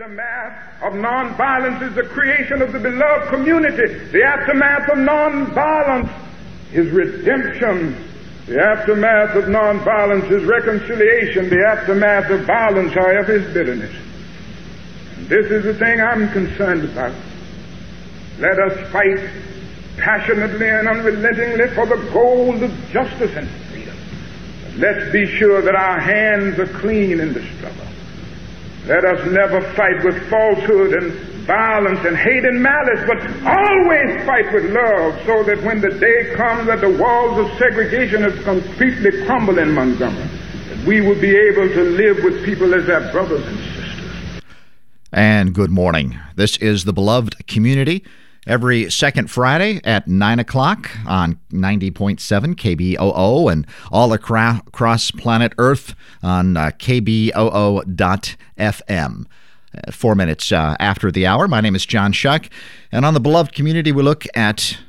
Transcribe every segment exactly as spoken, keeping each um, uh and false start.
aftermath of nonviolence is the creation of the beloved community. The aftermath of nonviolence is redemption. The aftermath of nonviolence is reconciliation. The aftermath of violence, however, is bitterness. And this is the thing I'm concerned about. Let us fight passionately and unrelentingly for the goal of justice and freedom. But let's be sure that our hands are clean in the struggle. Let us never fight with falsehood and violence and hate and malice, but always fight with love, so that when the day comes that the walls of segregation have completely crumbled in Montgomery, that we will be able to live with people as our brothers and sisters. And good morning. This is the Beloved Community. Every second Friday at nine o'clock on ninety point seven K B O O and all across planet Earth on uh, K B O O dot F M. Uh, four minutes uh, after the hour. My name is John Shuck, and on the Beloved Community we look at,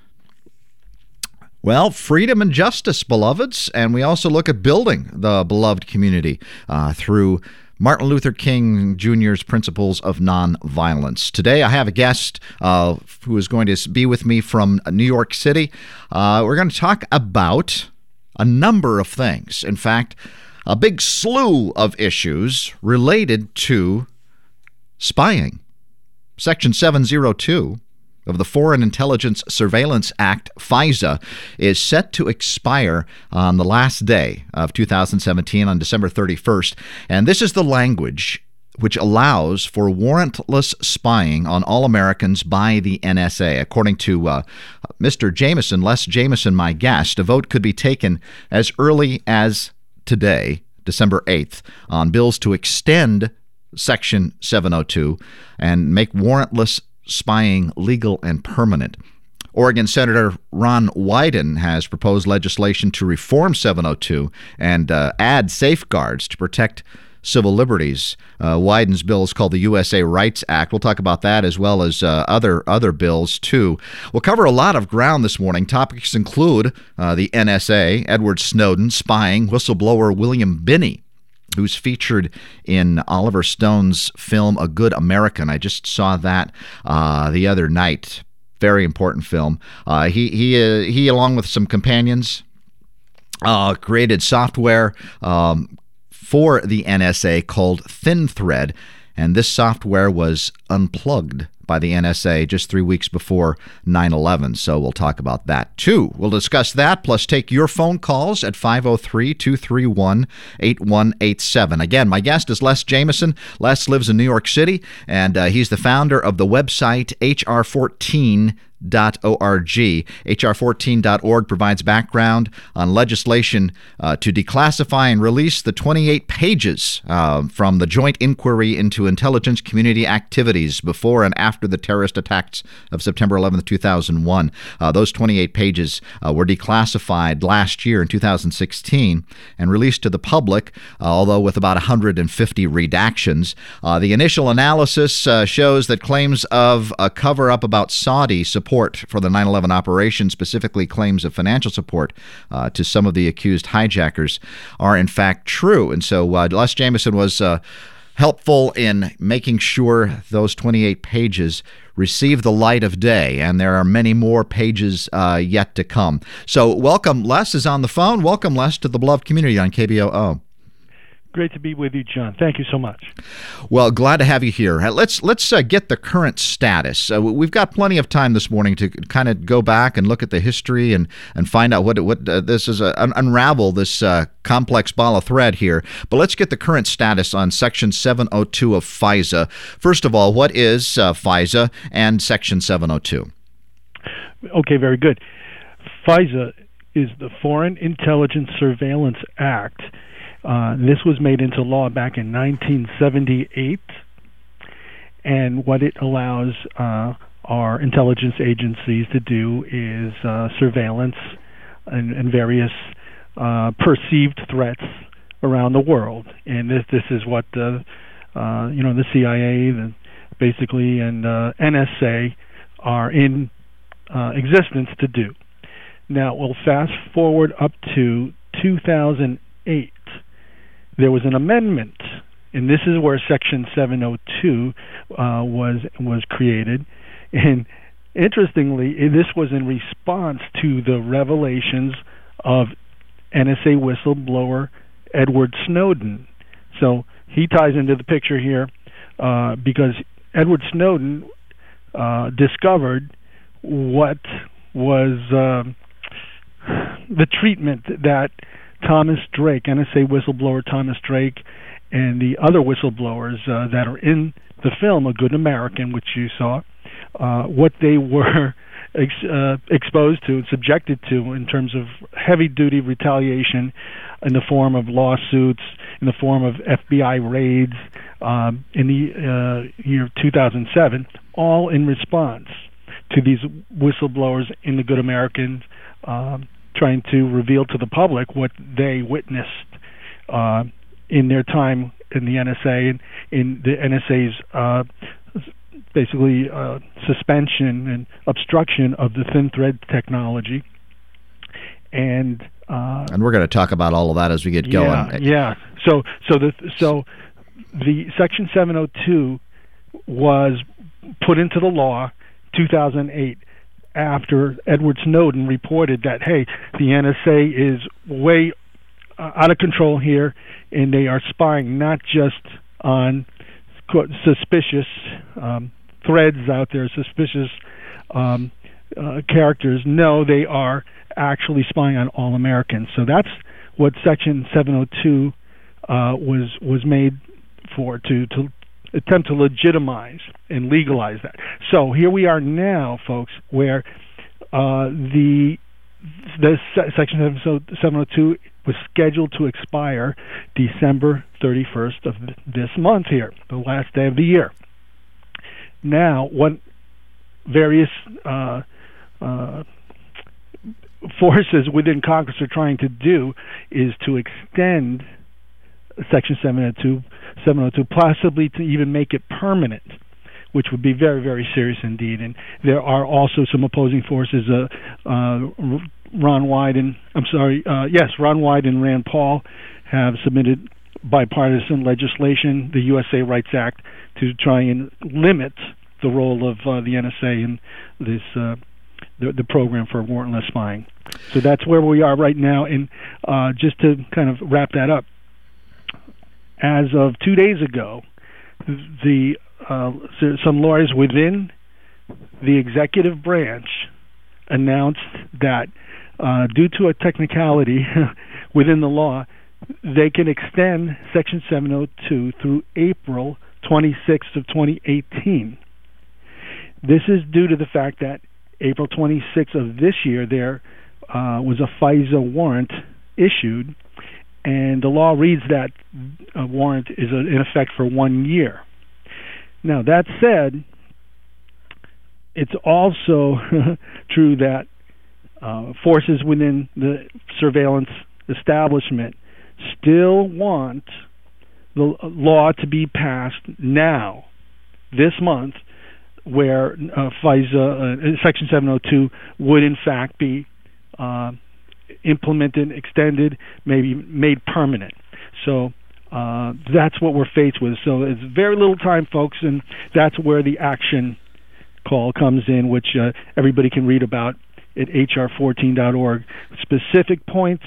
well, freedom and justice, beloveds, and we also look at building the beloved community uh, through Martin Luther King Junior's Principles of Nonviolence. Today I have a guest uh, who is going to be with me from New York City. Uh, we're going to talk about a number of things. In fact, a big slew of issues related to spying. Section seven oh two of the Foreign Intelligence Surveillance Act, FISA, is set to expire on the last day of two thousand seventeen, on December thirty-first. And this is the language which allows for warrantless spying on all Americans by the N S A. According to uh, Mister Jameson, Les Jameson, my guest, a vote could be taken as early as today, December eighth, on bills to extend Section seven oh two and make warrantless spying legal and permanent. Oregon Senator Ron Wyden has proposed legislation to reform seven oh two and uh, add safeguards to protect civil liberties. Uh, Wyden's bill is called the U S A Rights Act. We'll talk about that as well as uh, other other bills, too. We'll cover a lot of ground this morning. Topics include uh, the N S A, Edward Snowden, spying, whistleblower William Binney, who's featured in Oliver Stone's film A Good American. I just saw that uh, the other night. Very important film. Uh, he he uh, he, along with some companions, uh, created software um, for the N S A called ThinThread, and this software was unplugged by the N S A just three weeks before nine eleven, so we'll talk about that too. We'll discuss that, plus take your phone calls at five oh three, two three one, eight one eight seven. Again, my guest is Les Jameson. Les lives in New York City, and uh, he's the founder of the website H R fourteen dot org. H R fourteen dot org provides background on legislation uh, to declassify and release the twenty-eight pages uh, from the Joint Inquiry into Intelligence Community Activities before and after the terrorist attacks of September eleventh, two thousand one. Uh, those twenty-eight pages uh, were declassified last year in two thousand sixteen and released to the public, uh, although with about one hundred fifty redactions. Uh, the initial analysis uh, shows that claims of a cover-up about Saudi support for the nine eleven operation, specifically claims of financial support uh, to some of the accused hijackers, are in fact true. And so uh, Les Jameson was uh, helpful in making sure those twenty-eight pages receive the light of day, and there are many more pages uh, yet to come. So welcome. Les is on the phone. Welcome, Les, to the Beloved Community on K B O O. Great to be with you, John. Thank you so much. Well, glad to have you here. Let's let's uh, get the current status. Uh, we've got plenty of time this morning to kind of go back and look at the history and, and find out what what uh, this is, uh, un- unravel this uh, complex ball of thread here. But let's get the current status on Section seven oh two of FISA. First of all, what is uh, FISA and Section seven oh two? Okay, very good. FISA is the Foreign Intelligence Surveillance Act. Uh, this was made into law back in nineteen seventy-eight, and what it allows uh, our intelligence agencies to do is uh, surveillance and, and various uh, perceived threats around the world. And this this is what the uh, you know the C I A, the, basically, and uh, N S A are in uh, existence to do. Now we'll fast forward up to two thousand eight. There was an amendment and this is where Section seven oh two uh, was was created. And interestingly, this was in response to the revelations of N S A whistleblower Edward Snowden. So he ties into the picture here uh, because Edward Snowden uh, discovered what was uh, the treatment that Thomas Drake, N S A whistleblower Thomas Drake, and the other whistleblowers uh, that are in the film A Good American, which you saw, uh, what they were ex- uh, exposed to and subjected to in terms of heavy-duty retaliation in the form of lawsuits, in the form of F B I raids um, in the uh, year two thousand seven, all in response to these whistleblowers in The Good American um, trying to reveal to the public what they witnessed uh, in their time in the N S A and in the N S A's uh, basically uh, suspension and obstruction of the thin thread technology. And uh, and we're going to talk about all of that as we get yeah, going. Yeah. So so the so the Section seven oh two was put into the law two thousand eight after Edward Snowden reported that, hey, the N S A is way uh, out of control here, and they are spying not just on quote, suspicious um, threads out there, suspicious um, uh, characters. No, they are actually spying on all Americans. So that's what Section seven oh two uh, was was made for, to to attempt to legitimize and legalize that. So here we are now, folks, where uh, the the Section seven oh two was scheduled to expire December thirty-first of this month here, the last day of the year. Now, what various uh, uh, forces within Congress are trying to do is to extend Section seven oh two, possibly to even make it permanent, which would be very, very serious indeed. And there are also some opposing forces. Uh, uh, Ron Wyden, I'm sorry, uh, yes, Ron Wyden and Rand Paul have submitted bipartisan legislation, the U S A Rights Act, to try and limit the role of uh, the N S A in this uh, the, the program for warrantless spying. So that's where we are right now. And uh, just to kind of wrap that up, as of two days ago, the uh, some lawyers within the executive branch announced that uh, due to a technicality within the law, they can extend Section seven oh two through April twenty-sixth of twenty eighteen. This is due to the fact that April twenty-sixth of this year there uh, was a FISA warrant issued, and the law reads that a warrant is in effect for one year. Now, that said, it's also true that uh, forces within the surveillance establishment still want the law to be passed now, this month, where uh, FISA, uh, Section seven oh two would in fact be uh, implemented, extended, maybe made permanent. So uh, that's what we're faced with. So it's very little time, folks, and that's where the action call comes in, which uh, everybody can read about at H R fourteen dot org. Specific points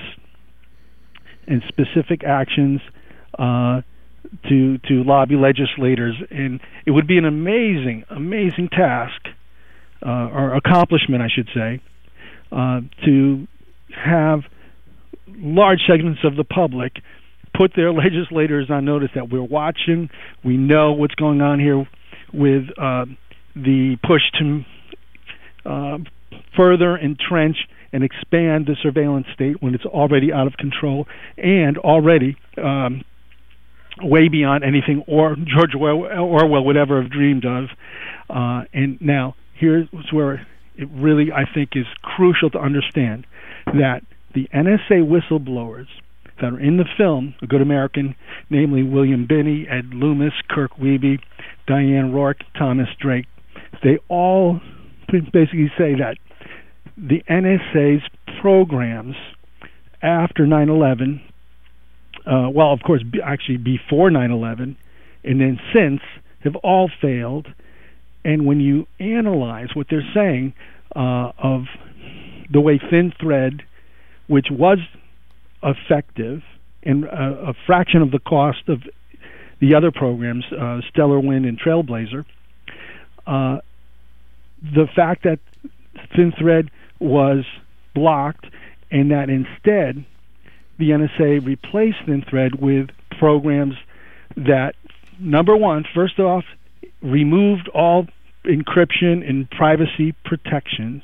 and specific actions uh, to to lobby legislators, and it would be an amazing, amazing task uh, or accomplishment, I should say, uh, to have large segments of the public put their legislators on notice that we're watching, we know what's going on here with uh, the push to uh, further entrench and expand the surveillance state when it's already out of control and already um, way beyond anything or George Orwell would ever have dreamed of. Uh, and now here's where it really, I think, is crucial to understand that the N S A whistleblowers that are in the film A Good American, namely William Binney, Ed Loomis, Kirk Wiebe, Diane Rourke, Thomas Drake, they all basically say that the N S A's programs after nine eleven uh, well, of course, b- actually before nine eleven, and then since, have all failed. And when you analyze what they're saying uh, of the way Thin Thread, which was effective and a, a fraction of the cost of the other programs, uh, Stellar Wind and Trailblazer, uh, the fact that Thin Thread was blocked and that instead the N S A replaced Thin Thread with programs that, number one, first off, removed all encryption and privacy protections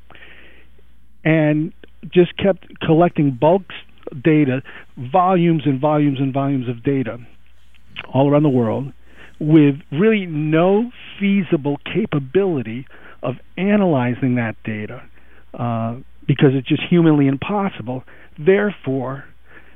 and just kept collecting bulk data, volumes and volumes and volumes of data all around the world with really no feasible capability of analyzing that data uh, because it's just humanly impossible. Therefore,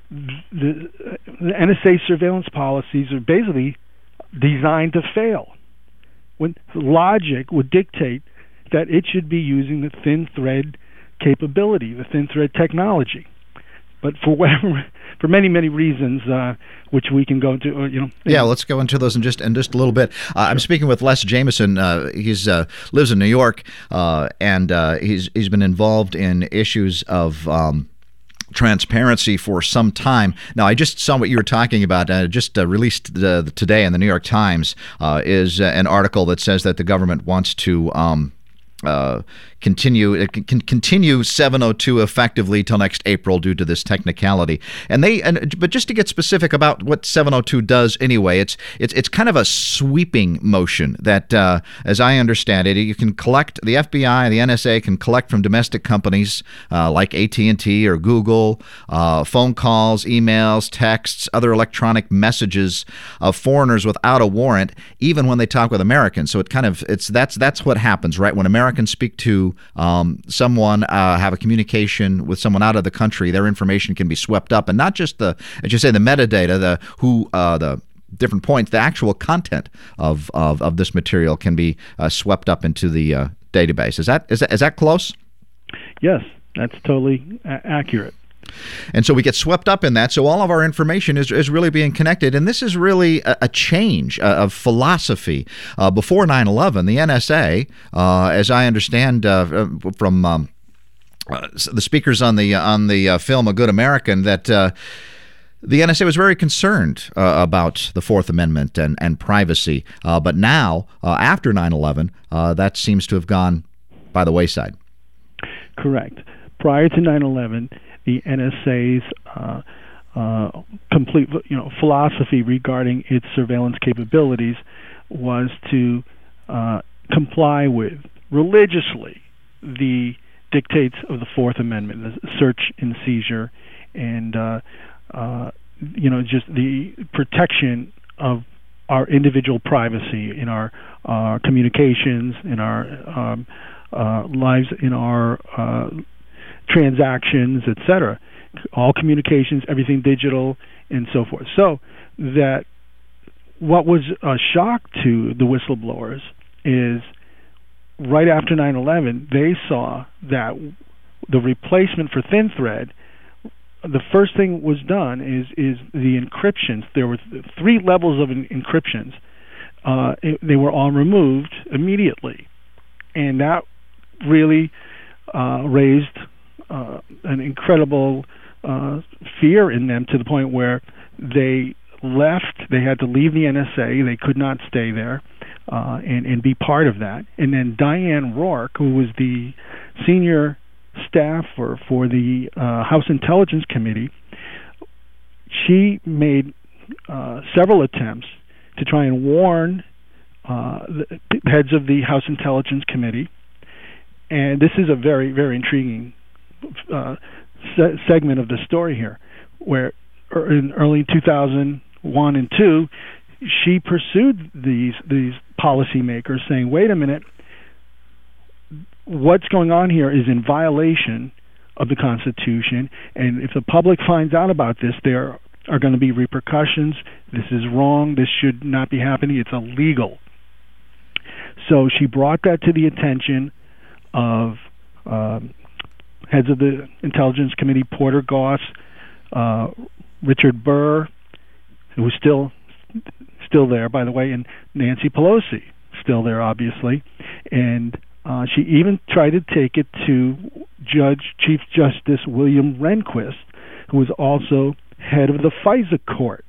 the, the N S A surveillance policies are basically designed to fail. When logic would dictate that it should be using the Thin Thread capability, the Thin Thread technology. But for whatever, for many many reasons, uh, which we can go into, uh, you know. Yeah, let's go into those in just in just a little bit. Uh, I'm speaking with Les Jameson. Uh, he's uh, lives in New York, uh, and uh, he's he's been involved in issues of Um, transparency for some time. Now, I just saw what you were talking about, uh, just uh, released uh, today in the New York Times, uh, is uh, an article that says that the government wants to um, uh, continue it can continue seven oh two effectively till next April due to this technicality. And they and but just to get specific about what seven oh two does anyway, it's it's it's kind of a sweeping motion that, uh, as I understand it, you can collect, the F B I, the N S A can collect from domestic companies uh, like A T and T or Google, uh, phone calls, emails, texts, other electronic messages of foreigners without a warrant, even when they talk with Americans. So it kind of it's that's that's what happens, right? When Americans speak to Um, someone, uh, have a communication with someone out of the country, their information can be swept up, and not just the, as you say, the metadata, the who, uh, the different points, the actual content of of, of this material can be uh, swept up into the uh, database. Is that is that is that close? Yes, that's totally a- accurate. And so we get swept up in that. So all of our information is, is really being connected. And this is really a, a change uh, of philosophy. Uh, before nine eleven, the N S A, uh, as I understand uh, from um, uh, the speakers on the on the uh, film A Good American, that uh, the N S A was very concerned uh, about the Fourth Amendment and, and privacy. Uh, but now, uh, after nine eleven, uh, that seems to have gone by the wayside. Correct. Prior to nine eleven, the N S A's uh, uh, complete, you know, philosophy regarding its surveillance capabilities was to uh, comply with religiously the dictates of the Fourth Amendment, the search and seizure, and uh, uh, you know, just the protection of our individual privacy in our uh, communications, in our um, uh, lives, in our uh, transactions, et cetera, all communications, everything digital, and so forth. So that what was a shock to the whistleblowers is right after nine eleven, they saw that the replacement for Thin Thread, the first thing was done is is the encryptions. There were th- three levels of en- encryptions. Uh, it, they were all removed immediately, and that really uh, raised Uh, an incredible uh, fear in them, to the point where they left. They had to leave the N S A. They could not stay there uh, and, and be part of that. And then Diane Rourke, who was the senior staffer for the uh, House Intelligence Committee, she made uh, several attempts to try and warn uh, the heads of the House Intelligence Committee. And this is a very, very intriguing Uh, se- segment of the story here, where in early two thousand one and two, she pursued these these policymakers, saying, "Wait a minute, what's going on here is in violation of the Constitution, and if the public finds out about this, there are going to be repercussions. This is wrong. This should not be happening. It's illegal." So she brought that to the attention of Um, heads of the Intelligence Committee, Porter Goss, uh, Richard Burr, who was still still there, by the way, and Nancy Pelosi, still there, obviously. And uh, she even tried to take it to Judge Chief Justice William Rehnquist, who was also head of the FISA court.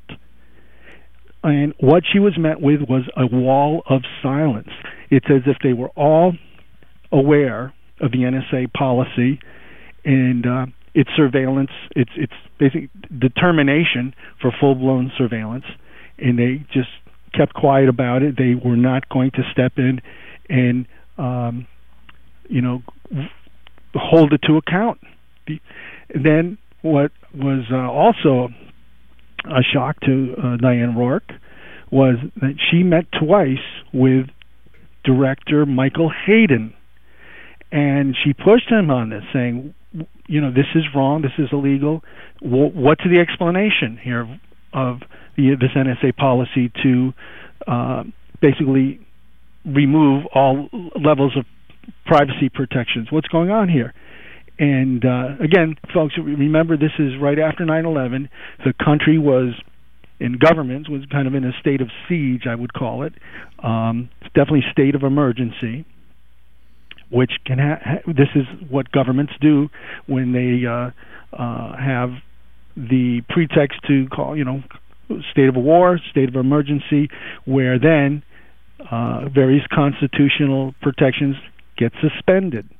And what she was met with was a wall of silence. It's as if they were all aware of the N S A policy and uh, its surveillance, its its basic determination for full-blown surveillance, and they just kept quiet about it. They were not going to step in and, um, you know, hold it to account. The, then what was uh, also a shock to uh, Diane Rourke was that she met twice with Director Michael Hayden, and she pushed him on this, saying, you know, this is wrong, this is illegal. W- what's the explanation here of, of the, this N S A policy to uh, basically remove all levels of privacy protections? What's going on here? And uh, again, folks, remember this is right after nine eleven. The country was, in government, was kind of in a state of siege, I would call it. Um, it's definitely a state of emergency, which can ha- ha- this is what governments do when they uh, uh, have the pretext to call, you know, state of war, state of emergency, where then uh, various constitutional protections get suspended.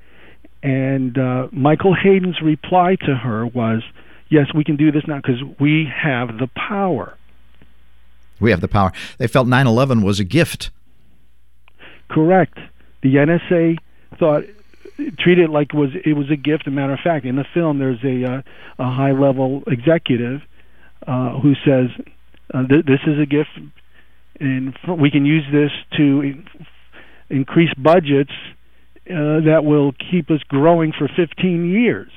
And uh, Michael Hayden's reply to her was, yes, we can do this now because we have the power. We have the power. They felt nine eleven was a gift. Correct. The N S A thought, treated it like it was, it was a gift. As a matter of fact, in the film, there's a, uh, a high-level executive uh, who says, uh, th- this is a gift, and we can use this to in- increase budgets Uh, that will keep us growing for fifteen years.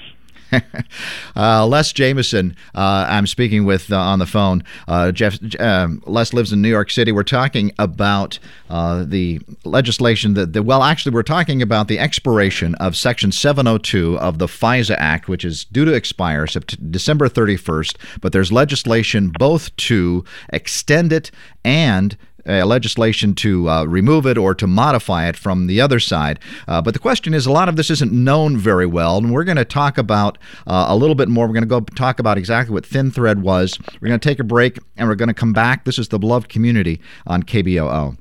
uh, Les Jameson, uh, I'm speaking with uh, on the phone. Uh, Jeff, um, Les lives in New York City. We're talking about uh, the legislation that, that, well, actually, we're talking about the expiration of Section seven oh two of the FISA Act, which is due to expire September, December thirty-first. But there's legislation both to extend it and Uh, legislation to uh, remove it or to modify it from the other side. Uh, but the question is, a lot of this isn't known very well, and we're going to talk about uh, a little bit more. We're going to go talk about exactly what Thin Thread was. We're going to take a break, and we're going to come back. This is The Beloved Community on K B O O.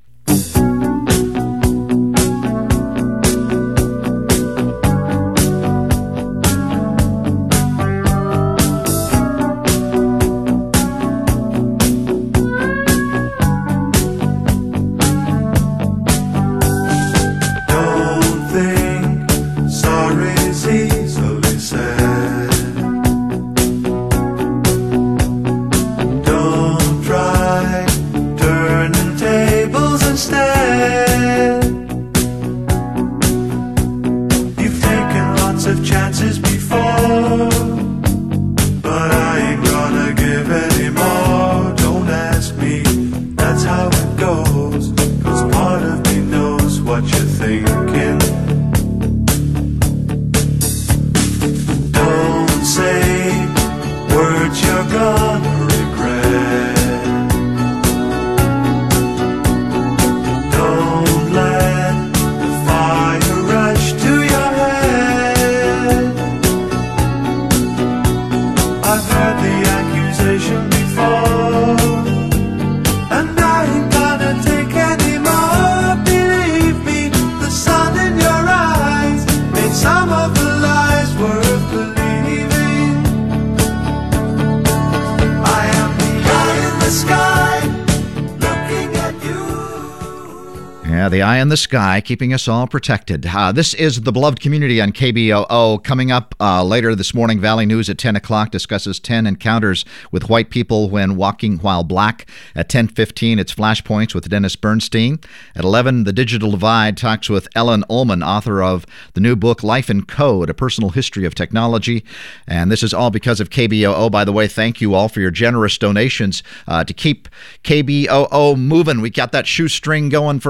The eye in the sky, keeping us all protected. Uh, this is The Beloved Community on K B O O. Coming up uh, later this morning, Valley News at ten o'clock discusses ten encounters with white people when walking while black. At ten fifteen, it's Flashpoints with Dennis Bernstein. At eleven, The Digital Divide talks with Ellen Ullman, author of the new book, Life in Code, A Personal History of Technology. And this is all because of K B O O. By the way, thank you all for your generous donations uh, to keep K B O O moving. We got that shoestring going for another few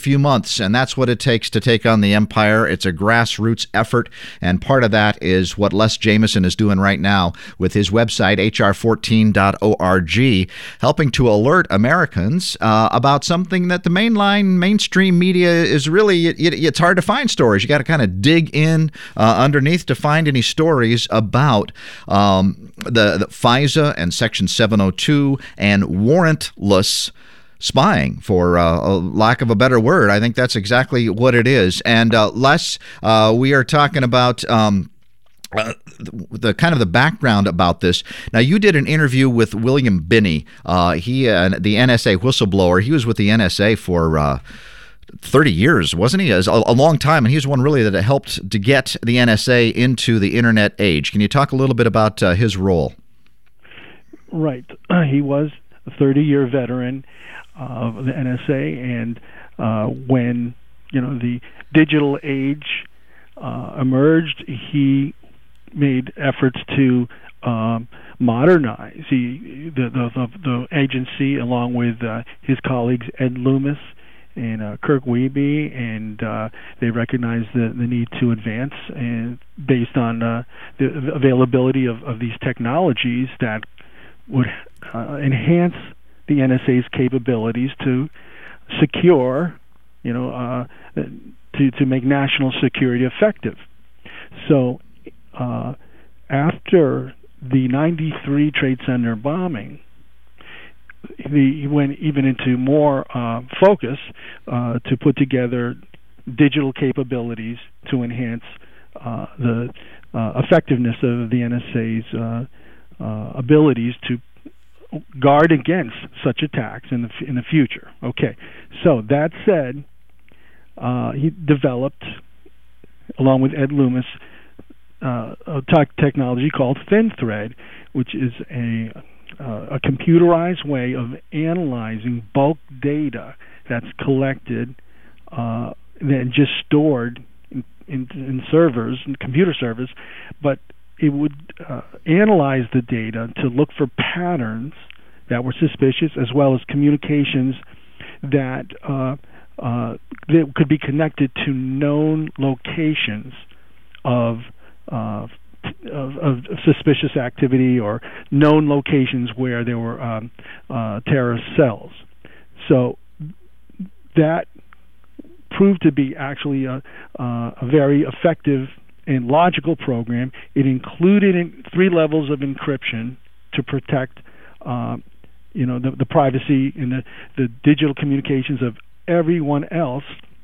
few months, and that's what it takes to take on the empire. It's a grassroots effort, and part of that is what Les Jameson is doing right now with his website, H R fourteen dot org, helping to alert Americans uh, about something that the mainline, mainstream media is really, it, it, it's hard to find stories. You got to kind of dig in uh, underneath to find any stories about um, the, the FISA and Section seven oh two and warrantless spying, for uh, a lack of a better word. I think that's exactly what it is. And uh, Les, uh, we are talking about um, uh, the, the kind of the background about this. Now, you did an interview with William Binney. Uh, he, uh, the N S A whistleblower. He was with the N S A for Uh, thirty years, wasn't he? A, a long time, and he was one really that helped to get the N S A into the internet age. Can you talk a little bit about uh, his role? Right. Uh, he was a thirty-year veteran of the N S A, and uh, when you know the digital age uh, emerged, he made efforts to um, modernize he, the, the, the, the agency, along with uh, his colleagues Ed Loomis and uh, Kirk Wiebe, and uh, they recognized the, the need to advance, and based on uh, the availability of, of these technologies that would uh, enhance the N S A's capabilities to secure, you know, uh, to to make national security effective. So, uh, after the ninety-three Trade Center bombing, he went even into more uh, focus uh, to put together digital capabilities to enhance uh, the uh, effectiveness of the N S A's uh, uh, abilities to guard against such attacks in the in the future. Okay, so that said, uh, he developed, along with Ed Loomis, uh, a t- technology called ThinThread, which is a Uh, a computerized way of analyzing bulk data that's collected uh, and just stored in, in, in servers, in computer servers, but it would uh, analyze the data to look for patterns that were suspicious, as well as communications that, uh, uh, that could be connected to known locations of uh, Of, of suspicious activity, or known locations where there were um, uh, terrorist cells. So that proved to be actually a, uh, a very effective and logical program. It included in three levels of encryption to protect, uh, you know, the, the privacy and the, the digital communications of everyone else.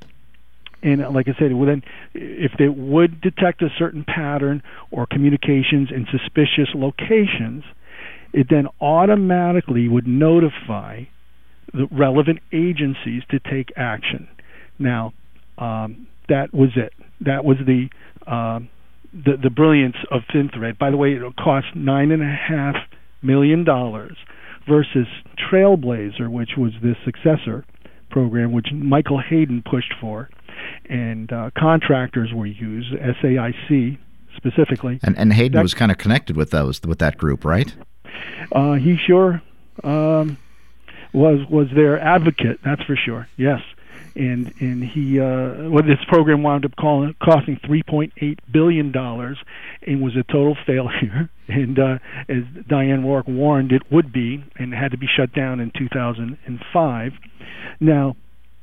And like I said, it would then, if they would detect a certain pattern or communications in suspicious locations, it then automatically would notify the relevant agencies to take action. Now, um, that was it. That was the, uh, the the brilliance of ThinThread. By the way, it cost nine and a half million dollars versus Trailblazer, which was the successor program, which Michael Hayden pushed for. And uh, contractors were used, S A I C specifically. And, and Hayden that, was kind of connected with those with that group, right? Uh, he sure um, was was their advocate. That's for sure. Yes, and and he uh, well, this program wound up calling, costing three point eight billion dollars and was a total failure. And uh, as Diane Rourke warned, it would be, and had to be shut down in two thousand five. Now,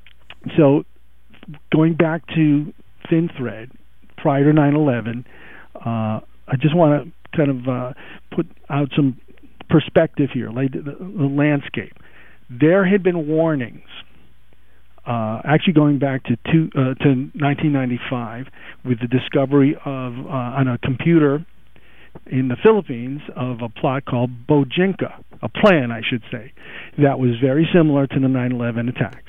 so. Going back to ThinThread, prior to nine eleven, uh, I just want to kind of uh, put out some perspective here, like the, the landscape. There had been warnings, uh, actually going back to two, uh, to nineteen ninety-five, with the discovery of uh, on a computer in the Philippines of a plot called Bojinka, a plan, I should say, that was very similar to the nine eleven attacks.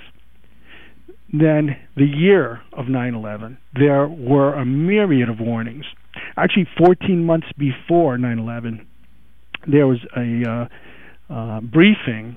Then, the year of nine eleven, there were a myriad of warnings. Actually, fourteen months before nine eleven, there was a uh, uh, briefing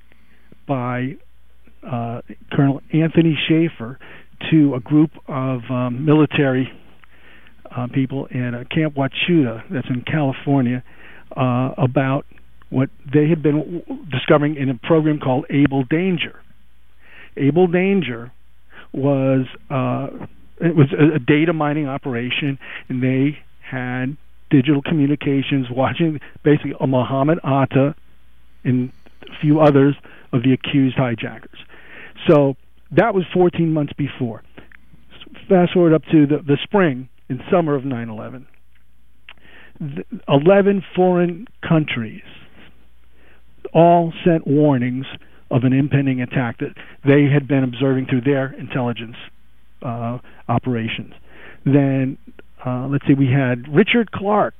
by uh, Colonel Anthony Schaefer to a group of um, military uh, people in uh, Camp Wachuda, that's in California, uh, about what they had been discovering in a program called Able Danger. Able Danger was uh, it was a, a data mining operation, and they had digital communications watching basically a Mohammed Atta and a few others of the accused hijackers. So that was fourteen months before. Fast forward up to the, the spring and summer of nine eleven. eleven foreign countries all sent warnings of an impending attack that they had been observing through their intelligence uh, operations. Then, uh, let's see, we had Richard Clarke,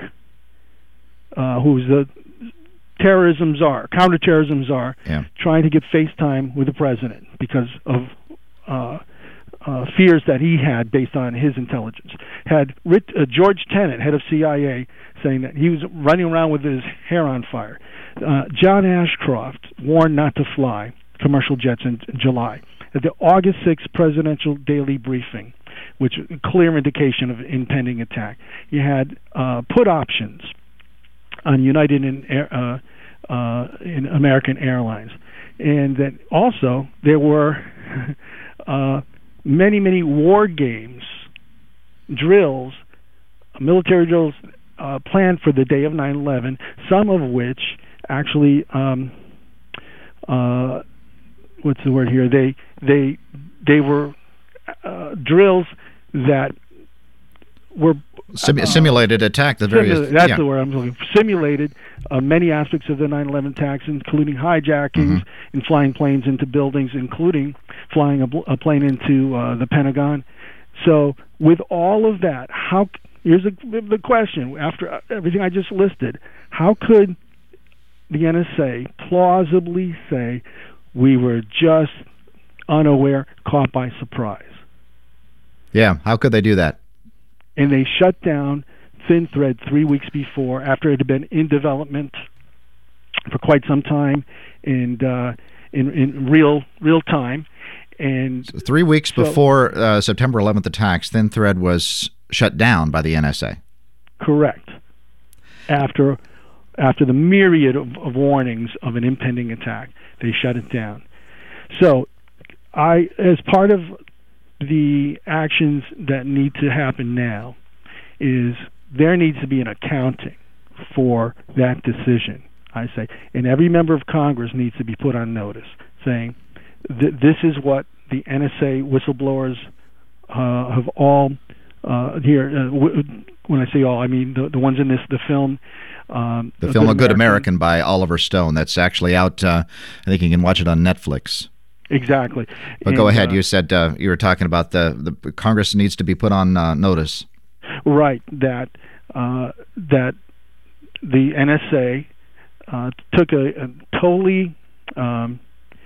uh, who was the terrorism czar, counterterrorism czar, yeah. trying to get FaceTime with the president because of uh, uh, fears that he had based on his intelligence. Had Rich, uh, George Tenet, head of C I A, saying that he was running around with his hair on fire. Uh, John Ashcroft warned not to fly commercial jets in, in July. At the August sixth presidential daily briefing, which is a clear indication of impending attack, you had uh, put options on United and uh, uh, in American Airlines, and that also there were uh, many, many war games, drills, military drills uh, planned for the day of nine eleven, some of which actually, um, uh, what's the word here? They they they were uh, drills that were Sim- uh, simulated attack. The various simulated, that's yeah. the word I'm looking for. Simulated uh, many aspects of the nine eleven attacks, including hijackings Mm-hmm. and flying planes into buildings, including flying a, bl- a plane into uh, the Pentagon. So, with all of that, how? Here's a, the question: after everything I just listed, how could the N S A plausibly say we were just unaware, caught by surprise? Yeah, how could they do that? And they shut down Thin Thread three weeks before, after it had been in development for quite some time, and uh, in, in real real time. And so three weeks so, before uh, September eleventh attacks, Thin Thread was shut down by the N S A. Correct. After after the myriad of, of warnings of an impending attack, they shut it down. So, I, as part of the actions that need to happen now, is there needs to be an accounting for that decision, I say. And every member of Congress needs to be put on notice, saying, th- this is what the N S A whistleblowers uh, have all, uh, here, uh, w- when I say all, I mean the, the ones in this, the film. Um, the film A Good American, American by Oliver Stone. That's actually out, uh, I think you can watch it on Netflix. Exactly. But and, go ahead. Uh, you said uh, you were talking about the, the Congress needs to be put on uh, notice. Right. That uh, that the N S A uh, took a, a totally um,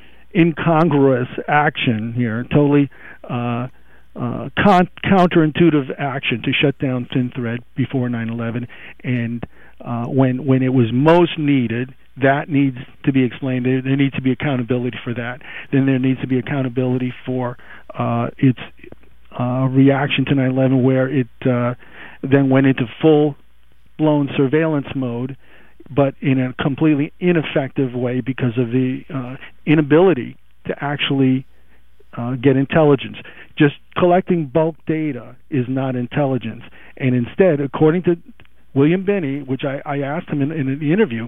incongruous action here, totally uh, uh, con- counterintuitive action to shut down Thin Thread before nine eleven, and uh, when when it was most needed. That needs to be explained. There, there needs to be accountability for that. Then there needs to be accountability for uh, its uh, reaction to nine eleven, where it uh, then went into full-blown surveillance mode, but in a completely ineffective way because of the uh, inability to actually uh, get intelligence. Just collecting bulk data is not intelligence. And instead, according to William Binney, which I, I asked him in, in the interview,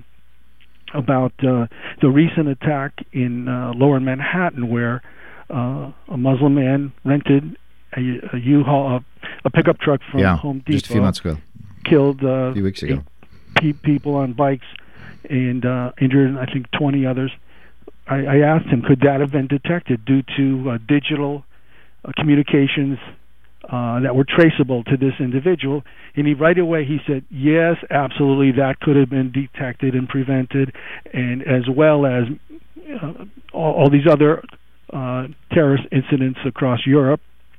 about uh, the recent attack in uh, Lower Manhattan, where uh, a Muslim man rented a, a U-Haul, a, a pickup truck from yeah, Home Depot. Just a few months ago. Killed uh, a few weeks ago. Pe- people on bikes and uh, injured, I think, twenty others. I, I asked him, could that have been detected due to uh, digital uh, communications Uh, that were traceable to this individual? And he right away he said, yes, absolutely, that could have been detected and prevented, and as well as uh, all, all these other uh, terrorist incidents across Europe.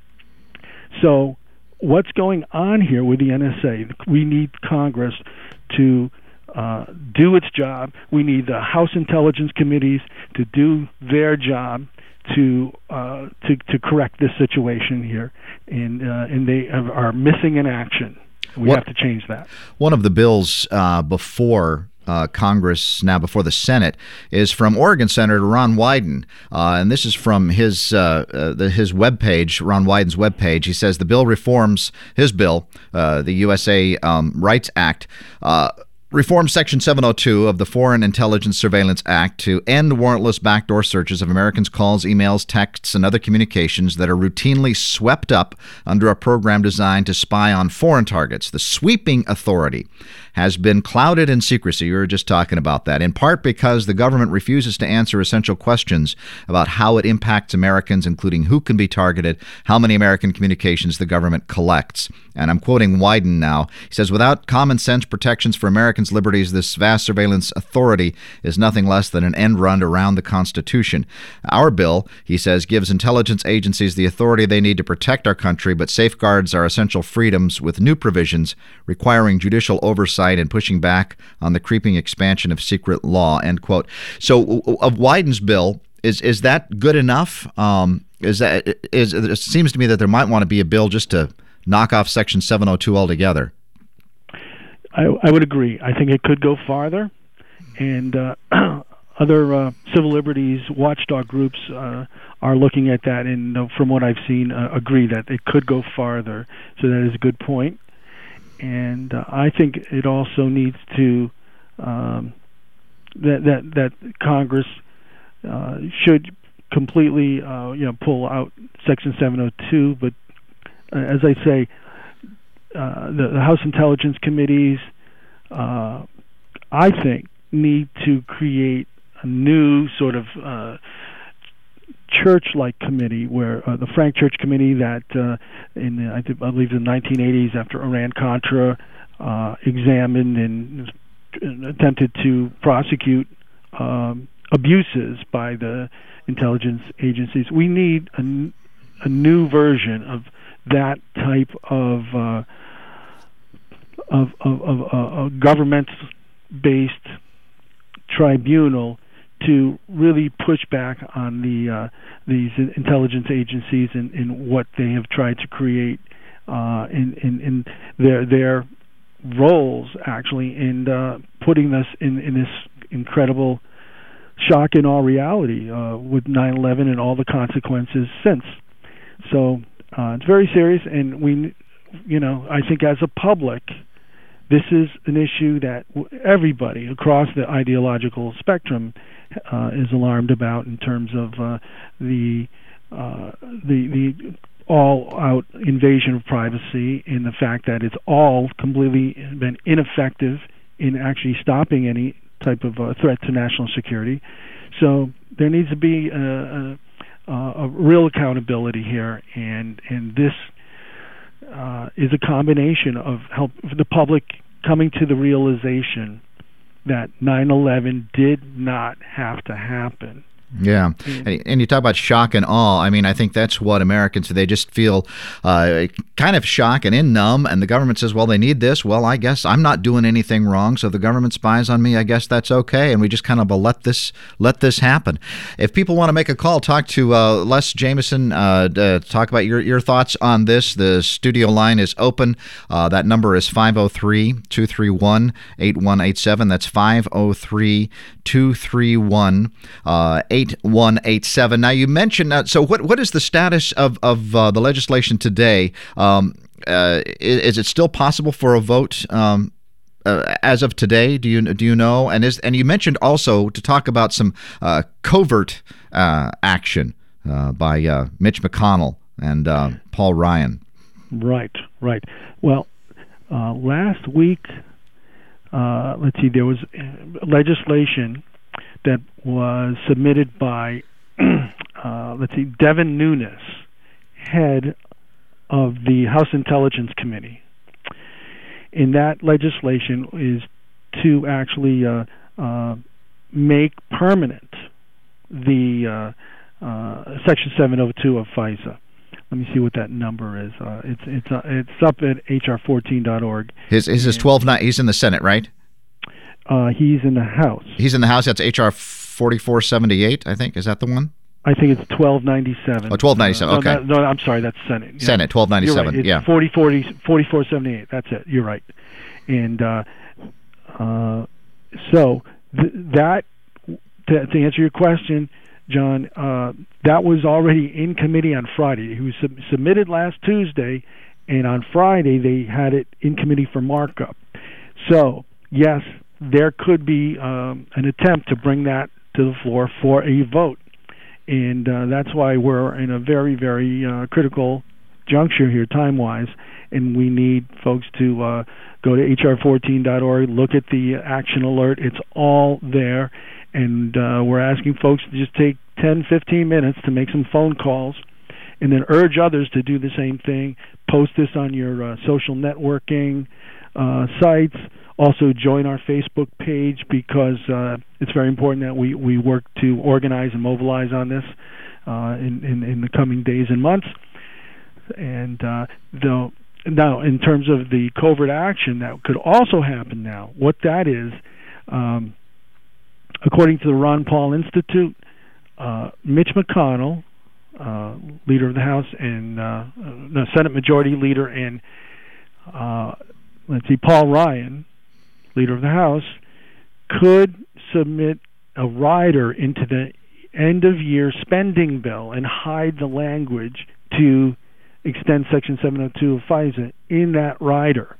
So what's going on here with the N S A? We need Congress to uh, do its job. We need the House Intelligence Committees to do their job to uh, to to correct this situation here, and uh, and they are missing in action. We what, have to change that. One of the bills uh, before uh, Congress, now before the Senate, is from Oregon Senator Ron Wyden. Uh, and this is from his uh, uh, the, his webpage, Ron Wyden's webpage. He says the bill reforms, his bill, uh, the U S A um, Rights Act, uh, reforms Section seven oh two of the Foreign Intelligence Surveillance Act to end warrantless backdoor searches of Americans' calls, emails, texts, and other communications that are routinely swept up under a program designed to spy on foreign targets. The sweeping authority has been clouded in secrecy. We were just talking about that, in part because the government refuses to answer essential questions about how it impacts Americans, including who can be targeted, how many American communications the government collects. And I'm quoting Wyden now. He says, without common sense protections for Americans' liberties, this vast surveillance authority is nothing less than an end run around the Constitution. Our bill, he says, gives intelligence agencies the authority they need to protect our country, but safeguards our essential freedoms with new provisions requiring judicial oversight and pushing back on the creeping expansion of secret law, end quote. So of Wyden's bill, is is that good enough? Um, is that is it seems to me that there might want to be a bill just to knock off Section seven oh two altogether. I, I would agree. I think it could go farther, and uh, other uh, civil liberties watchdog groups uh, are looking at that, and uh, from what I've seen, uh, agree that it could go farther. So that is a good point. And uh, I think it also needs to um, that that that Congress uh, should completely uh, you know pull out Section seven oh two. But uh, as I say, uh, the, the House Intelligence Committees, uh, I think, need to create a new sort of uh, church-like committee, where uh, the Frank Church Committee that uh, in the, I, th- I believe in the nineteen eighties, after Iran-Contra, uh, examined and, and attempted to prosecute um, abuses by the intelligence agencies. We need a, n- a new version of that type of uh, of, of, of uh, a government-based tribunal to really push back on the uh, these intelligence agencies and, and what they have tried to create uh, in, in, in their their roles, actually, in uh, putting us in, in this incredible shock and awe reality uh, with nine eleven and all the consequences since. So uh, it's very serious, and we, you know, I think as a public, this is an issue that everybody across the ideological spectrum uh, is alarmed about, in terms of uh, the uh, the the all-out invasion of privacy, and the fact that it's all completely been ineffective in actually stopping any type of uh, threat to national security. So there needs to be a, a, a real accountability here, and and this uh, is a combination of help the public coming to the realization that nine eleven did not have to happen. Yeah, and, and you talk about shock and awe. I mean, I think that's what Americans, they just feel uh, kind of shock and in numb, and the government says, well, they need this. Well, I guess I'm not doing anything wrong, so if the government spies on me, I guess that's okay, and we just kind of uh, let this let this happen. If people want to make a call, talk to uh, Les Jameson, uh, uh, talk about your, your thoughts on this. The studio line is open. Uh, that number is five oh three, two three one, eight one eight seven. That's five oh three, two three one, eight one eight seven. Now, you mentioned, uh, so what what is the status of, of uh, the legislation today? Um, uh, is, is it still possible for a vote um, uh, as of today? Do you do you know? And is and you mentioned also to talk about some uh, covert uh, action uh, by uh, Mitch McConnell and uh, Paul Ryan. Right, right. Well, uh, last week, uh, let's see, there was legislation that was submitted by, uh, let's see, Devin Nunes, head of the House Intelligence Committee. And that legislation is to actually uh, uh, make permanent the uh, uh, Section seven oh two of FISA. Let me see what that number is. Uh, it's it's uh, it's up at H R fourteen dot org. His his is twelve nine. He's in the Senate, right? Uh, he's in the House. He's in the House. That's H R forty-four seventy-eight, I think. Is that the one? I think it's twelve ninety-seven. Oh, twelve ninety-seven, uh, okay. No, no, no, I'm sorry, that's Senate. Yeah. Senate, twelve ninety-seven, You're right. It's yeah. forty, forty, forty-four seventy-eight, that's it, you're right. And uh, uh, so th- that, to, to answer your question, John, uh, that was already in committee on Friday. It was sub- submitted last Tuesday, and on Friday they had it in committee for markup. So, yes, there could be um, an attempt to bring that to the floor for a vote. And uh, that's why we're in a very, very uh, critical juncture here, time-wise, and we need folks to uh, go to H R fourteen dot org, look at the action alert. It's all there, and uh, we're asking folks to just take ten, fifteen minutes to make some phone calls, and then urge others to do the same thing. Post this on your uh, social networking uh, sites. Also, join our Facebook page, because uh, it's very important that we, we work to organize and mobilize on this uh, in, in, in the coming days and months. And uh, though, now, in terms of the covert action that could also happen now, what that is, um, according to the Ron Paul Institute, uh, Mitch McConnell, uh, leader of the House, and uh, the Senate Majority Leader, and uh, let's see, Paul Ryan, Leader of the House, could submit a rider into the end-of-year spending bill and hide the language to extend Section seven oh two of FISA in that rider.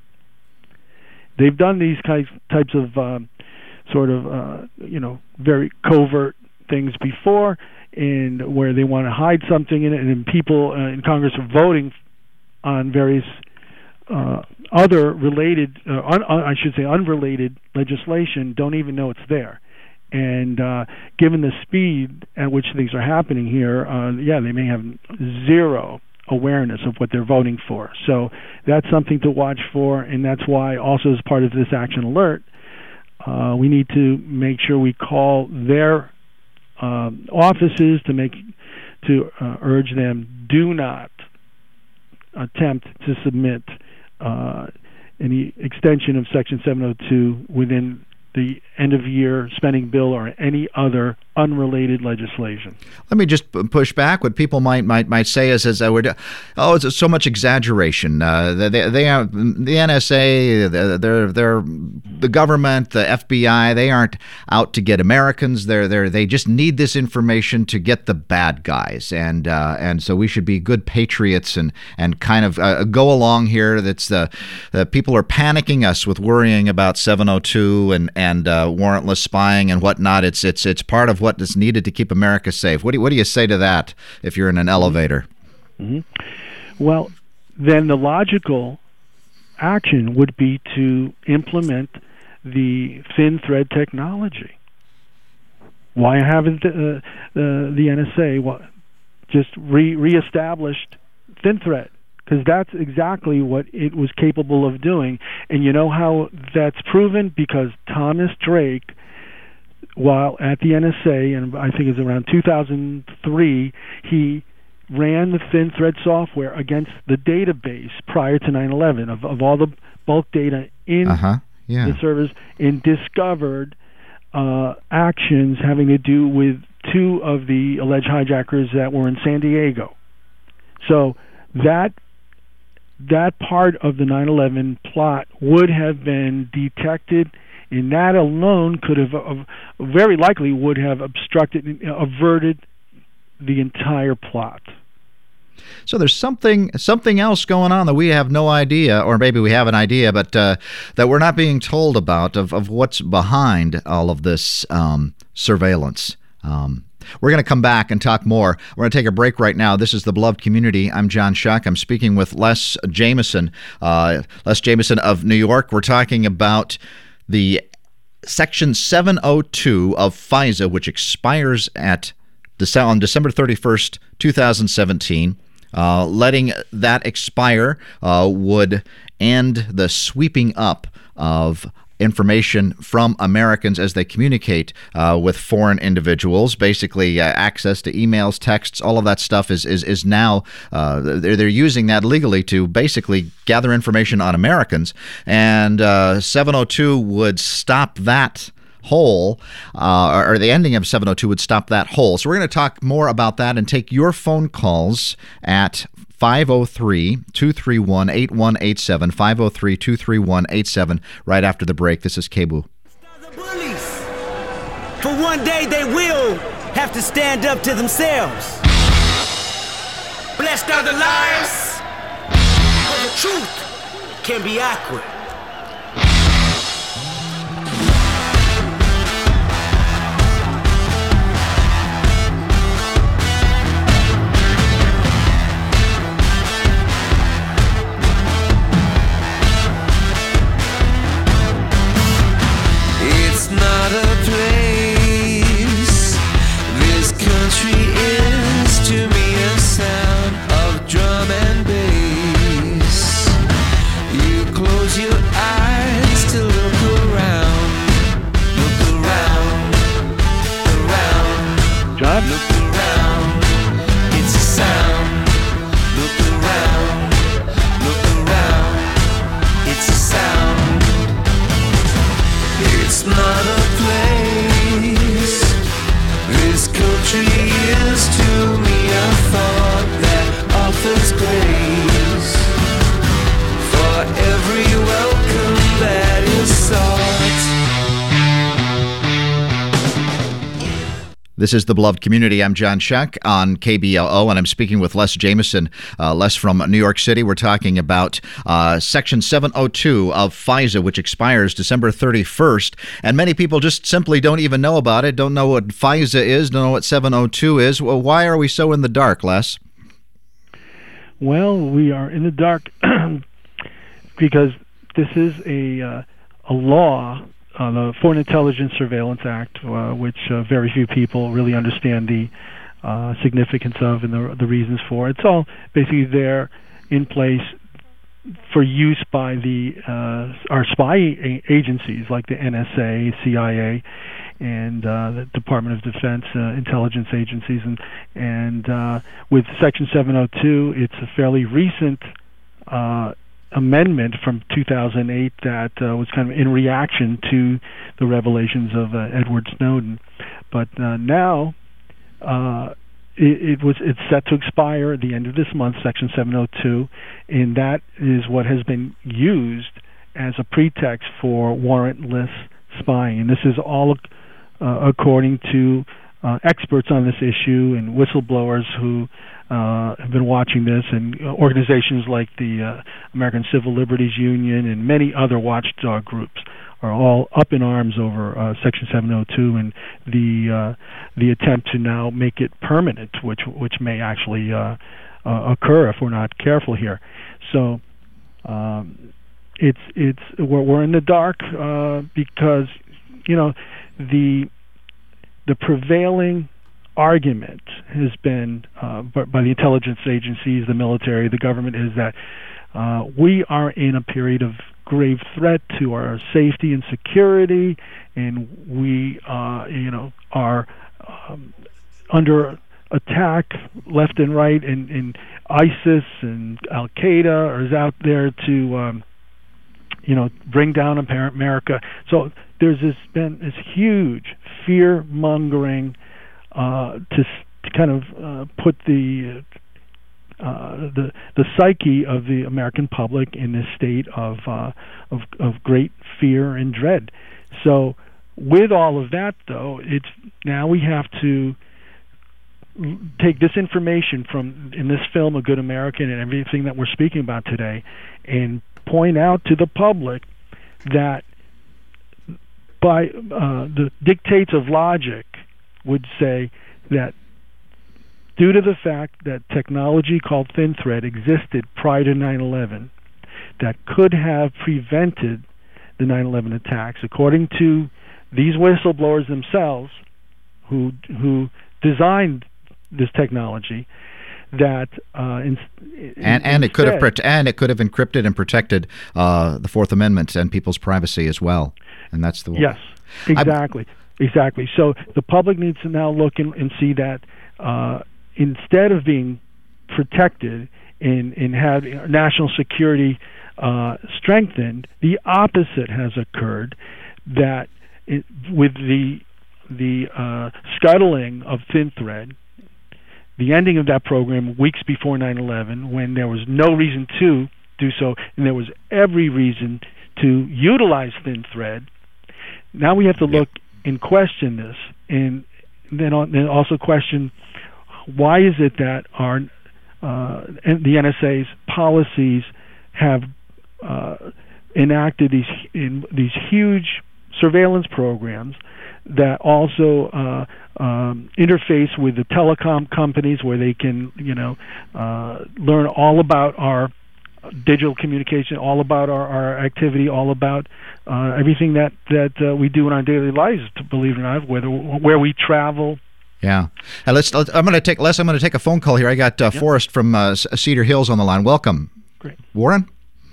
They've done these types types of um, sort of uh, you know very covert things before, and where they want to hide something in it, and then people uh, in Congress are voting on various Uh, other related, uh, un, uh, I should say unrelated legislation, don't even know it's there. And uh, given the speed at which things are happening here, uh, yeah, they may have zero awareness of what they're voting for. So that's something to watch for, and that's why also as part of this action alert, uh, we need to make sure we call their uh, offices to make to uh, urge them, do not attempt to submit Uh, any extension of Section seven oh two within the end-of-year spending bill or any other unrelated legislation. Let me just push back. What people might might might say is, is uh, we're, oh, it's so much exaggeration. Uh, they they are the N S A, they're they're the government, the F B I. They aren't out to get Americans. They're they they just need this information to get the bad guys, and uh, and so we should be good patriots and and kind of uh, go along here. That's the uh, people are panicking us with worrying about seven oh two and and uh, warrantless spying and whatnot. It's it's it's part of what is needed to keep America safe. What do you, what do you say to that if you're in an elevator? Mm-hmm. Well, then the logical action would be to implement the thin thread technology. Why haven't the, uh, uh, the N S A what, just re- reestablished thin thread? Because that's exactly what it was capable of doing. And you know how that's proven? Because Thomas Drake, while at the N S A, and I think it was around two thousand three, he ran the thin thread software against the database prior to nine eleven of, of all the bulk data in uh-huh. yeah. the servers, and discovered uh, actions having to do with two of the alleged hijackers that were in San Diego. So that that part of the nine eleven plot would have been detected, and that alone could have, uh, very likely would have obstructed, uh, averted the entire plot. So there's something something else going on that we have no idea, or maybe we have an idea, but uh, that we're not being told about of, of what's behind all of this um, surveillance. Um, We're going to come back and talk more. We're going to take a break right now. This is The Beloved Community. I'm John Shuck. I'm speaking with Les Jameson, uh, Les Jameson of New York. We're talking about the Section seven oh two of FISA, which expires at Dece- on December thirty-first, twenty seventeen. Uh, letting that expire uh, would end the sweeping up of information from Americans as they communicate uh, with foreign individuals. Basically, uh, access to emails, texts, all of that stuff is is is now uh, they're they're using that legally to basically gather information on Americans. And uh, seven oh two would stop that hole, uh, or the ending of seven oh two would stop that hole. So we're going to talk more about that and take your phone calls at five oh three, two three one, eight one eight seven, five oh three, two three one, eight seven, right after the break. This is K B O O. For one day they will have to stand up to themselves. Blessed are the liars, for the truth can be awkward. It's not a place. This country is to me a sound of drum and bass. You close your eyes to look around. Look around, around. John? Look around. It's a sound. Look around, look around. It's a sound. It's not a place. This country is to me a thought that offers grace for every welcome that is sought. This is the Beloved Community. I'm John Shuck on K B O O, and I'm speaking with Les Jameson. Uh, Les from New York City. We're talking about uh, Section seven oh two of FISA, which expires December thirty-first. And many people just simply don't even know about it, don't know what FISA is, don't know what seven oh two is. Well, why are we so in the dark, Les? Well, we are in the dark because this is a uh, a law, uh, the Foreign Intelligence Surveillance Act, uh, which uh, very few people really understand the uh, significance of and the, the reasons for. It's all basically there in place for use by the uh, our spy a- agencies like the N S A, C I A, and uh, the Department of Defense uh, intelligence agencies. And and uh, with Section seven oh two, it's a fairly recent uh, amendment from two thousand eight that uh, was kind of in reaction to the revelations of uh, Edward Snowden. But uh, now uh, it, it was it's set to expire at the end of this month, Section seven oh two, and that is what has been used as a pretext for warrantless spying. And this is all uh, according to uh, experts on this issue and whistleblowers who uh, have been watching this, and organizations like the uh, American Civil Liberties Union and many other watchdog groups are all up in arms over uh, Section seven oh two and the uh, the attempt to now make it permanent, which which may actually uh, uh, occur if we're not careful here. So um, it's it's we're, we're in the dark uh, because you know the the prevailing argument has been uh, by, by the intelligence agencies, the military, the government, is that uh, we are in a period of grave threat to our safety and security, and we, uh, you know, are um, under attack left and right, and, and ISIS and Al Qaeda is out there to, um, you know, bring down America. So there's this been this huge fear mongering uh, to, to kind of uh, put the Uh, the the psyche of the American public in this state of uh, of of great fear and dread. So, with all of that, though, it's now we have to take this information from in this film, A Good American, and everything that we're speaking about today, and point out to the public that by uh, the dictates of logic would say that, due to the fact that technology called thin thread existed prior to nine eleven that could have prevented the nine eleven attacks, according to these whistleblowers themselves who who designed this technology, that uh, in, and and it could have and it could have encrypted and protected uh, the Fourth Amendment and people's privacy as well. And that's the yes, exactly, I, exactly. So the public needs to now look and, and see that uh, instead of being protected and and have national security uh, strengthened, the opposite has occurred. That it, with the the uh, scuttling of thin thread, the ending of that program weeks before nine eleven, when there was no reason to do so, and there was every reason to utilize thin thread. Now we have to look and question this and then, on, then also question, why is it that our uh, the N S A's policies have uh, enacted these in these huge surveillance programs that also uh, um, interface with the telecom companies, where they can, you know, uh, learn all about our digital communication, all about our, our activity, all about uh, everything that that uh, we do in our daily lives. To believe it or not, whether where we travel. Yeah, uh, let's. let's I'm going to take Les. I'm going to take a phone call here. I got uh, yep. Forrest from uh, Cedar Hills on the line. Welcome. Great. Warren.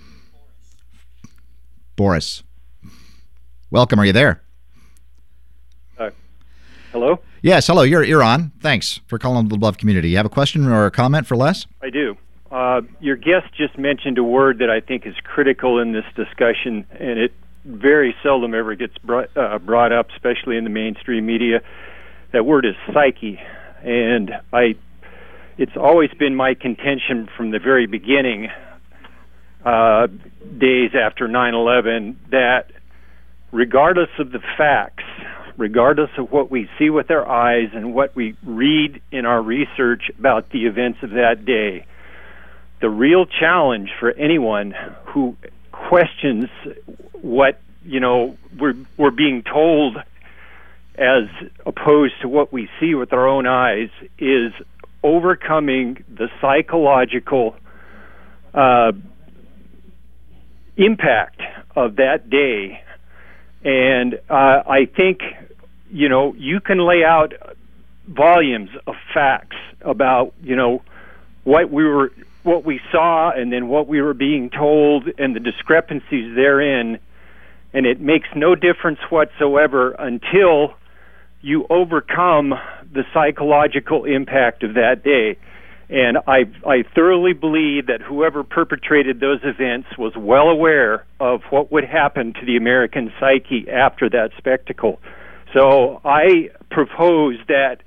Boris. Welcome. Are you there? Uh, hello? Yes, hello. You're you're on. Thanks for calling the Beloved Community. You have a question or a comment for Les? I do. Uh, your guest just mentioned a word that I think is critical in this discussion, and it very seldom ever gets brought, uh, brought up, especially in the mainstream media. That word is psyche, and I. It's always been my contention from the very beginning, uh, days after nine eleven, that regardless of the facts, regardless of what we see with our eyes and what we read in our research about the events of that day, the real challenge for anyone who questions what, you know, we're we're being told as opposed to what we see with our own eyes is overcoming the psychological uh, impact of that day. And uh, I think, you know, you can lay out volumes of facts about, you know, what we were what we saw and then what we were being told and the discrepancies therein, and it makes no difference whatsoever until you overcome the psychological impact of that day. And I, I thoroughly believe that whoever perpetrated those events was well aware of what would happen to the American psyche after that spectacle. So I propose that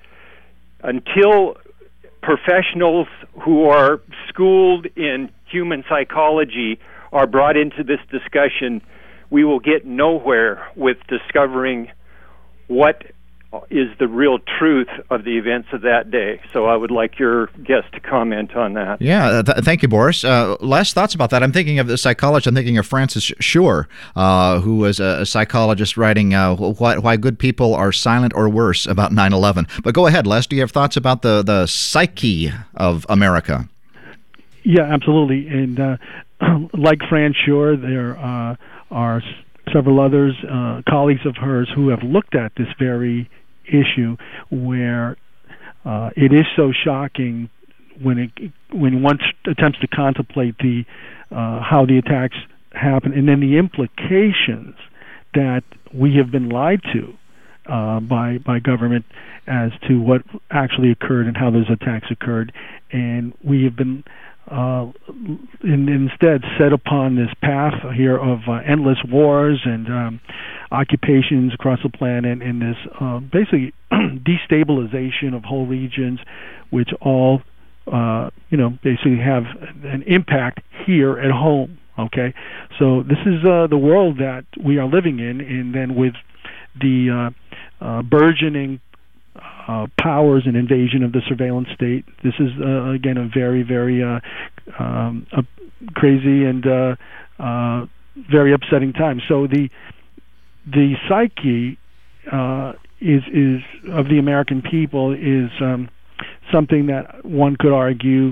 until professionals who are schooled in human psychology are brought into this discussion, we will get nowhere with discovering what is the real truth of the events of that day. So I would like your guest to comment on that. Yeah, th- thank you, Boris. Uh, last thoughts about that. I'm thinking of the psychologist. I'm thinking of Francis Shure, uh, who was a, a psychologist writing uh, why, why good people are silent or worse about nine eleven. But go ahead, Les. Do you have thoughts about the, the psyche of America? Yeah, absolutely. And uh, like Fran Shure, there uh, are several others, uh, colleagues of hers, who have looked at this very issue, where uh, it is so shocking when it when one attempts to contemplate the uh, how the attacks happen, and then the implications that we have been lied to uh, by by government as to what actually occurred and how those attacks occurred, and we have been uh, in, instead set upon this path here of uh, endless wars and um, occupations across the planet, and this uh, basically destabilization of whole regions, which all uh, you know basically have an impact here at home. Okay, so this is uh, the world that we are living in, and then with the uh, uh, burgeoning Uh, powers and invasion of the surveillance state. This is, uh, again, a very, very uh, um, a crazy and uh, uh, very upsetting time. So the the psyche uh, is is of the American people is um, something that one could argue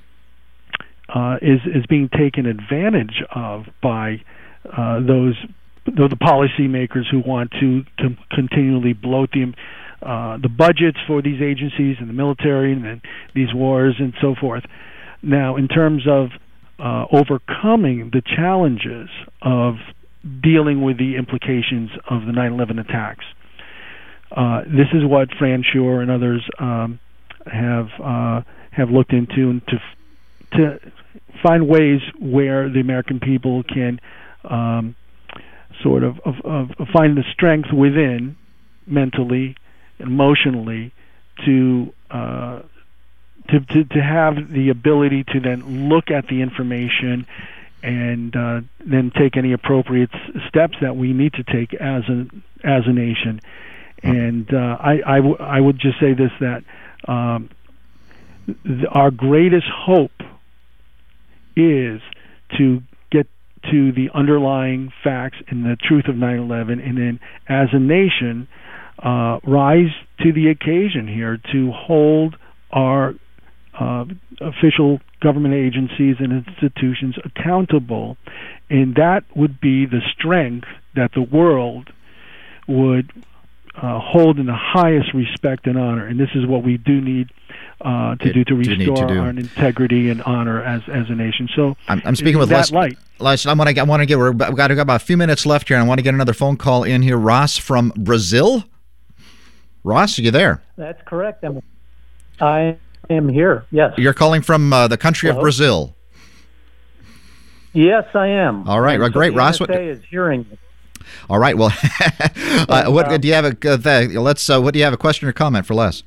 uh, is is being taken advantage of by uh, those the policymakers who want to to continually bloat the Uh, the budgets for these agencies and the military and then these wars and so forth. Now, in terms of uh, overcoming the challenges of dealing with the implications of the nine eleven attacks, uh, this is what Fran Shure and others um, have uh, have looked into, and to to find ways where the American people can um, sort of, of, of find the strength within, mentally, emotionally, to, uh, to to to have the ability to then look at the information and uh, then take any appropriate s- steps that we need to take as a as a nation. And uh, I, I, w- I would just say this, that um, th- our greatest hope is to get to the underlying facts and the truth of nine eleven, and then as a nation uh, rise to the occasion here to hold our uh, official government agencies and institutions accountable. And that would be the strength that the world would uh, hold in the highest respect and honor. And this is what we do need uh, to it, do to restore to do. our integrity and honor as as a nation. So I'm, I'm speaking with that Les. light. Les, I want to I want to get. We've got, got about a few minutes left here, and I want to get another phone call in here. Ross from Brazil. Ross, are you there? That's correct. I'm, I am here. Yes. You're calling from uh, the country Hello? of Brazil. Yes, I am. All right, And well, great, so the Ross. N S A What, is hearing it. all right. Well, uh, what um, do you have? A uh, the, let's. Uh, what do you have? A question or comment for Les?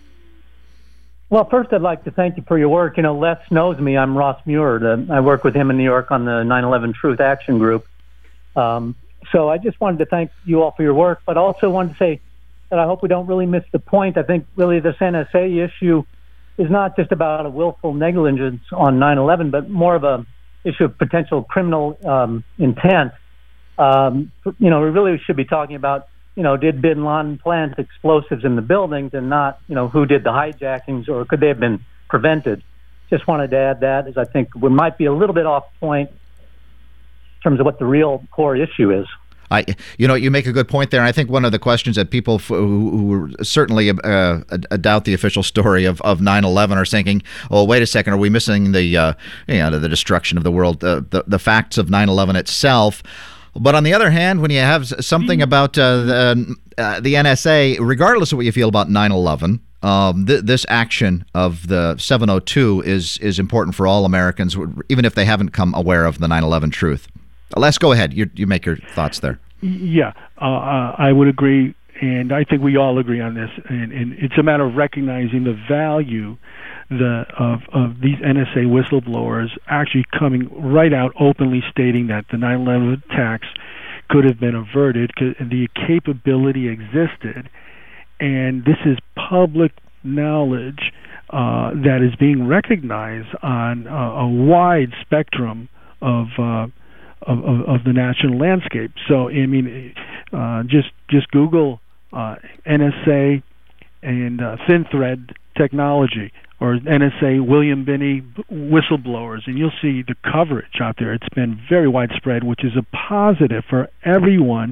Well, first, I'd like to thank you for your work. You know, Les knows me. I'm Ross Muir. The, I work with him in New York on the nine eleven Truth Action Group. Um, so I just wanted to thank you all for your work, but also wanted to say that I hope we don't really miss the point. I think really this N S A issue is not just about a willful negligence on nine eleven, but more of a issue of potential criminal um, intent. Um, you know, we really should be talking about, you know, did bin Laden plant explosives in the buildings and not, you know, who did the hijackings, or could they have been prevented? Just wanted to add that, as I think we might be a little bit off point in terms of what the real core issue is. I, you know, you make a good point there. And I think one of the questions that people f- who, who certainly uh, uh, doubt the official story of, of nine eleven are thinking, "Oh, wait a second, are we missing the uh, you know, the destruction of the world, uh, the the facts of nine eleven itself?" But on the other hand, when you have something about uh, the, uh, the N S A, regardless of what you feel about nine eleven, um, th- this action of the seven oh two is is important for all Americans, even if they haven't come aware of the nine eleven truth. Les, go ahead. You you make your thoughts there. Yeah, uh, uh, I would agree, and I think we all agree on this. And, and it's a matter of recognizing the value the of, of these N S A whistleblowers actually coming right out openly stating that the nine eleven attacks could have been averted, because the capability existed, and this is public knowledge uh, that is being recognized on uh, a wide spectrum of. Uh, Of, of, of the national landscape. So I mean, uh, just just Google uh, N S A and uh, thin thread technology, or N S A William Binney whistleblowers, and you'll see the coverage out there. It's been very widespread, which is a positive for everyone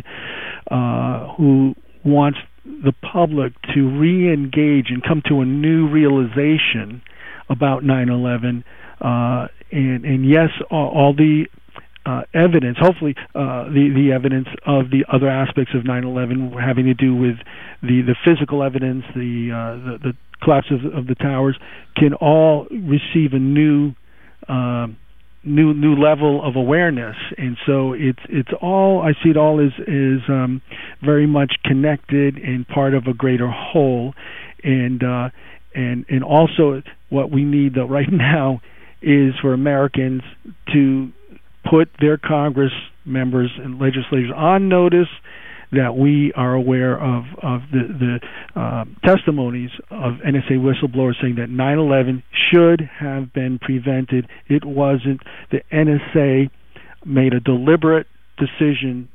uh, who wants the public to re-engage and come to a new realization about nine eleven. Uh, and and yes, all, all the Uh, evidence, hopefully uh, the, the evidence of the other aspects of nine eleven having to do with the, the physical evidence, the, uh, the the collapse of, of the towers, can all receive a new uh, new new level of awareness. And so it's it's all, I see it all as is um, very much connected and part of a greater whole. And uh, and and also what we need though right now is for Americans to put their Congress members and legislators on notice that we are aware of, of the, the uh, testimonies of N S A whistleblowers saying that nine eleven should have been prevented. It wasn't. The N S A made a deliberate decision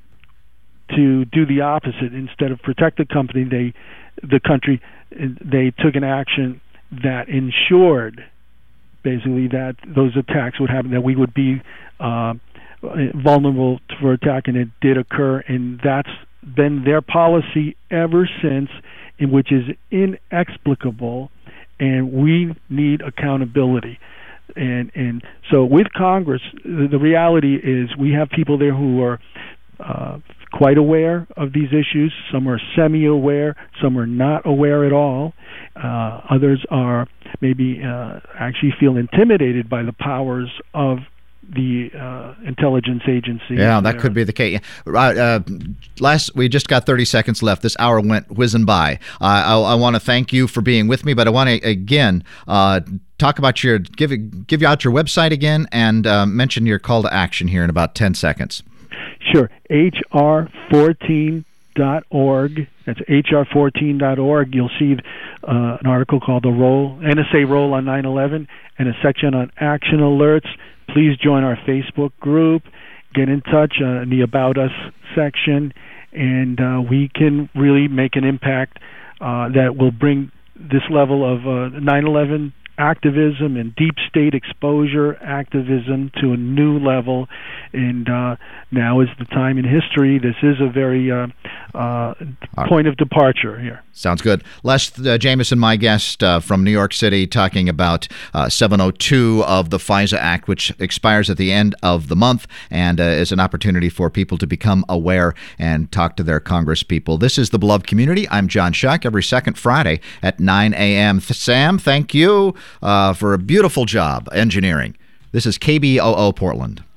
to do the opposite. Instead of protect the company, they, the country, they took an action that ensured basically that those attacks would happen, that we would be uh, vulnerable for attack, and it did occur, and that's been their policy ever since, in which is inexplicable, and we need accountability. And and so with Congress, the, the reality is we have people there who are uh, quite aware of these issues. Some are semi-aware, some are not aware at all. Uh, others are maybe uh, actually feel intimidated by the powers of the uh, intelligence agency. Yeah, that could be the case. Uh, uh, last, we just got thirty seconds left. This hour went whizzing by. Uh, I, I want to thank you for being with me, but I want to again uh, talk about your give give you out your website again, and uh, mention your call to action here in about ten seconds. Sure, H R fourteen dot org. That's H R fourteen dot org. You'll see uh, an article called the role, N S A Role on nine eleven, and a section on action alerts. Please join our Facebook group. Get in touch uh, in the About Us section, and uh, we can really make an impact uh, that will bring this level of uh, nine eleven activism and deep state exposure activism to a new level. And uh, now is the time in history. This is a very uh, uh, point of departure here. Sounds good. Les uh, Jameson, my guest uh, from New York City, talking about uh, seven oh two of the FISA Act, which expires at the end of the month and uh, is an opportunity for people to become aware and talk to their Congress people. This is The Beloved Community. I'm John Shuck, every second Friday at nine a.m. Sam, thank you uh, for a beautiful job engineering. This is K B O O Portland.